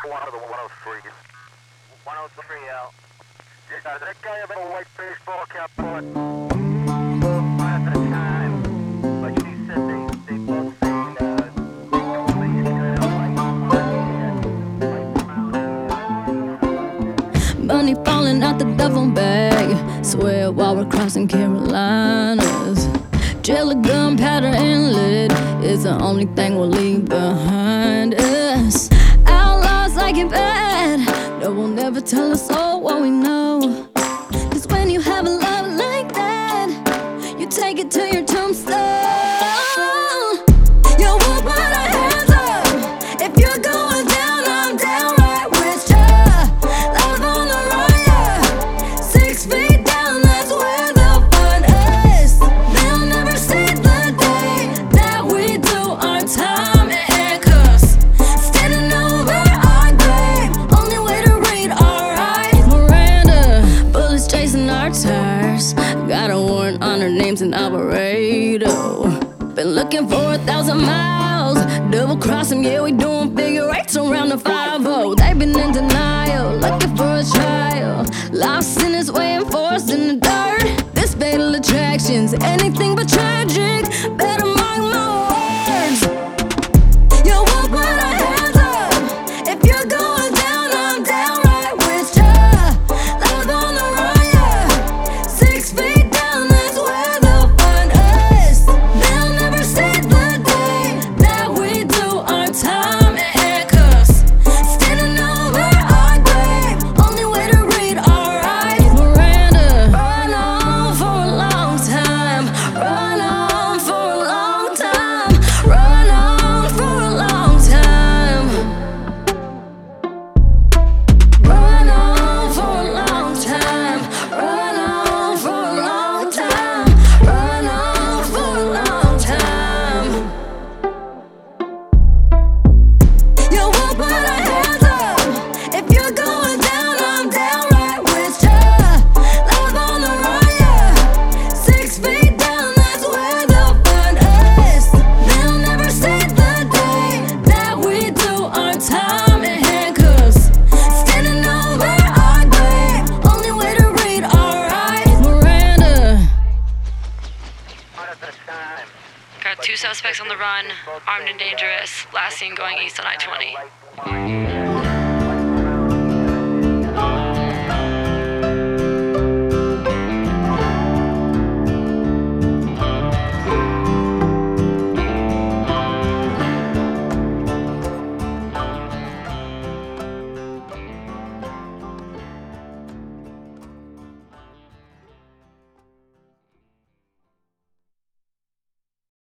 One of the 103. 103 out. Yeah, that guy have a white baseball cap on. One at a time. But she said they both seen money falling out the duffel bag. Swear while we're crossing Carolinas. Jelly, gunpowder, and lead is the only thing we'll leave behind us. Outlaws like it bad. No one ever tell us all what we know. Cause when you have a love like that, you take it to your tombstone. You won't put our hands up. If you're going down, I'm down right with ya. Love on the run, yeah. 6 feet down, that's where they'll find us. They'll never see the day that we do our time in handcuffs. Standing over our grave, only way to read our rights. Miranda, bullets chasing our tires. Got a warrant on our names in Alvarado. Been looking for 1,000 miles. Double cross them, yeah, we doing figure eights around the 5-0. They've been in denial, looking for a trial. Lost in its way and forced in the dirt. This fatal attraction's anything but tragic. Better mark my words. You won't put our hands up. If you're going down, I'm down right with ya. Love on the run, yeah. 6 feet down, that's where they'll find us. They'll never see the day that we do our time in handcuffs. Standing over our grave, only way to read our rights. Miranda, run on for a long time. Run on for a long time. Run on for a long time. Run on for a long time. Run on for a long time. Run on for a long time. You won't put our hands up. If you're going down, I'm down right with ya. Love on the run, yeah. 6 feet down, that's where they'll find us. They'll never see the day that we do our time in handcuffs. Standing over our grave, only way to read our rights. Miranda. one at a time. Got 2 suspects on the run, armed and dangerous. Last seen going east on I-20.